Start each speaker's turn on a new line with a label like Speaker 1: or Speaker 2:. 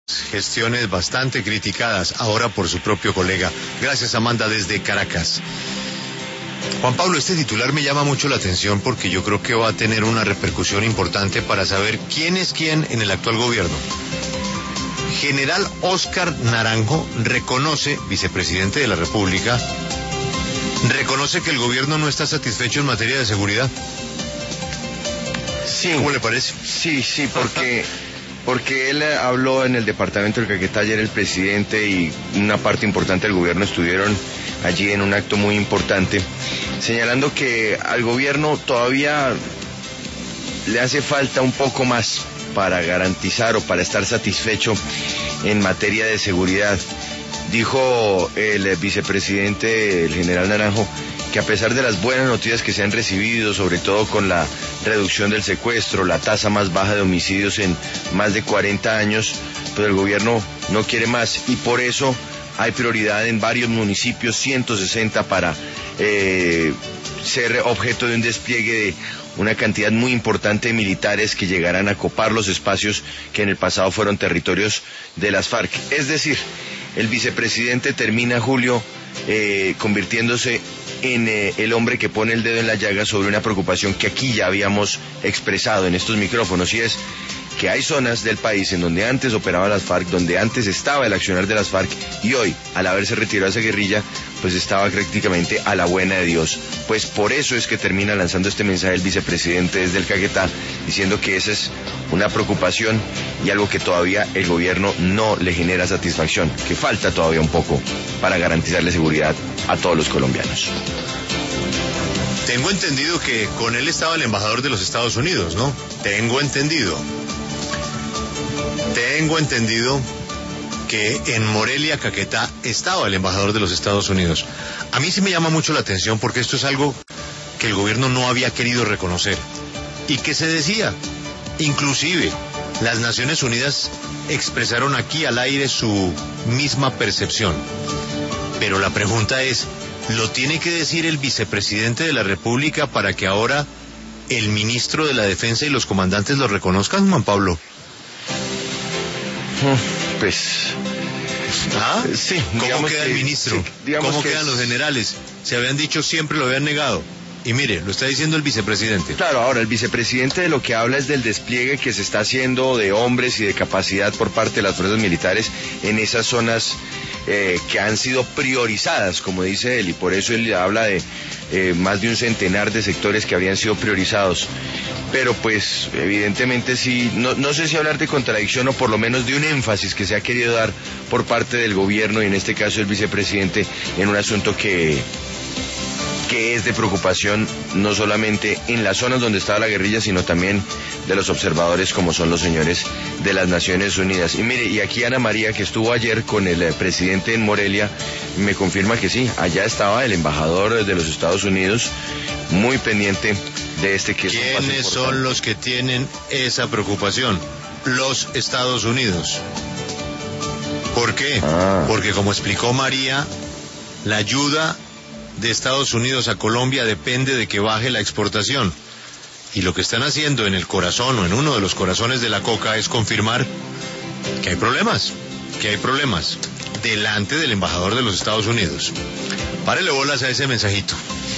Speaker 1: Gestiones bastante criticadas ahora por su propio colega. Gracias, Amanda, desde Caracas. Juan Pablo, este titular me llama mucho la atención porque yo creo que va a tener una repercusión importante para saber quién es quién en el actual gobierno. General Óscar Naranjo reconoce, vicepresidente de la República, reconoce que el gobierno no está satisfecho en materia de seguridad.
Speaker 2: Sí.
Speaker 1: ¿Cómo le parece?
Speaker 2: Sí, porque él habló en el departamento del Caquetá ayer, el presidente y una parte importante del gobierno estuvieron allí en un acto muy importante, señalando que al gobierno todavía le hace falta un poco más para garantizar o para estar satisfecho en materia de seguridad. Dijo el vicepresidente, el general Naranjo, que a pesar de las buenas noticias que se han recibido, sobre todo con la reducción del secuestro, la tasa más baja de homicidios en más de 40 años, pero el gobierno no quiere más y por eso hay prioridad en varios municipios, 160 para ser objeto de un despliegue de una cantidad muy importante de militares que llegarán a copar los espacios que en el pasado fueron territorios de las FARC. Es decir, el vicepresidente termina, Julio, convirtiéndose en el hombre que pone el dedo en la llaga sobre una preocupación que aquí ya habíamos expresado en estos micrófonos, y es que hay zonas del país en donde antes operaban las FARC, donde antes estaba el accionar de las FARC, y hoy, al haberse retirado esa guerrilla, pues estaba prácticamente a la buena de Dios. Pues por eso es que termina lanzando este mensaje el vicepresidente desde el Caquetá, diciendo que esa es una preocupación y algo que todavía el gobierno no le genera satisfacción, que falta todavía un poco para garantizarle seguridad a todos los colombianos.
Speaker 1: Tengo entendido que con él estaba el embajador de los Estados Unidos, ¿no? Tengo entendido que en Morelia, Caquetá, estaba el embajador de los Estados Unidos. A mí sí me llama mucho la atención porque esto es algo que el gobierno no había querido reconocer y que se decía. Inclusive, las Naciones Unidas expresaron aquí al aire su misma percepción. Pero la pregunta es, ¿lo tiene que decir el vicepresidente de la República para que ahora el ministro de la Defensa y los comandantes lo reconozcan, Juan Pablo?
Speaker 2: Pues...
Speaker 1: Sí. ¿Cómo queda el ministro? Sí, ¿cómo quedan los generales? Se habían dicho siempre, lo habían negado. Y mire, lo está diciendo el vicepresidente.
Speaker 2: Claro, ahora el vicepresidente de lo que habla es del despliegue que se está haciendo de hombres y de capacidad por parte de las fuerzas militares en esas zonas que han sido priorizadas, como dice él, y por eso él habla de más de un centenar de sectores que habían sido priorizados. Pero pues evidentemente sí, no sé si hablar de contradicción o por lo menos de un énfasis que se ha querido dar por parte del gobierno y en este caso el vicepresidente en un asunto que es de preocupación no solamente en las zonas donde estaba la guerrilla, sino también de los observadores como son los señores de las Naciones Unidas. Y mire, y aquí Ana María, que estuvo ayer con el presidente en Morelia, me confirma que sí, allá estaba el embajador de los Estados Unidos, muy pendiente de este que es un paso importante.
Speaker 1: ¿Quiénes son los que tienen esa preocupación? Los Estados Unidos. ¿Por qué? Porque como explicó María, la ayuda de Estados Unidos a Colombia depende de que baje la exportación. Y lo que están haciendo en el corazón o en uno de los corazones de la coca es confirmar que hay problemas delante del embajador de los Estados Unidos. Párele bolas a ese mensajito.